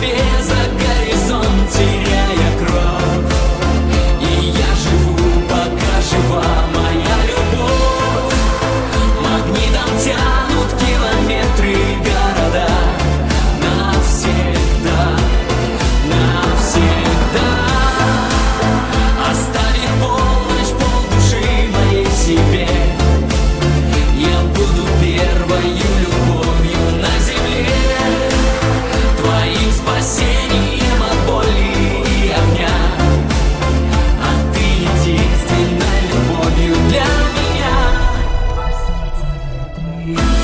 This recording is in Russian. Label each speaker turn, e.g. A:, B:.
A: тебе за горизонт, теряя кровь. И я живу, пока жива моя любовь. Магнитом тянут километры города. Навсегда, навсегда. Оставив полночь, полдуши моей себе, я буду первою любовью на земле, твоим спасением от боли и огня. А ты единственной любовью для меня.